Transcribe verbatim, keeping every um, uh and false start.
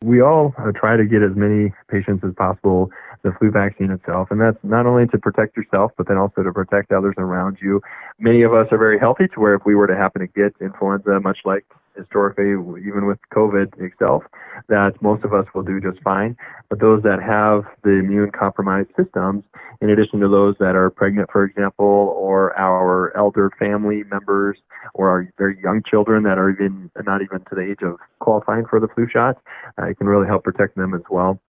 we all uh, try to get as many patients as possible the flu vaccine itself, and that's not only to protect yourself, but then also to protect others around you. Many of us are very healthy to where if we were to happen to get influenza, much like historically, even with COVID itself, that most of us will do just fine. But those that have the immune compromised systems, in addition to those that are pregnant, for example, or our elder family members, or our very young children that are even not even to the age of qualifying for the flu shot, uh, it can really help protect them as well.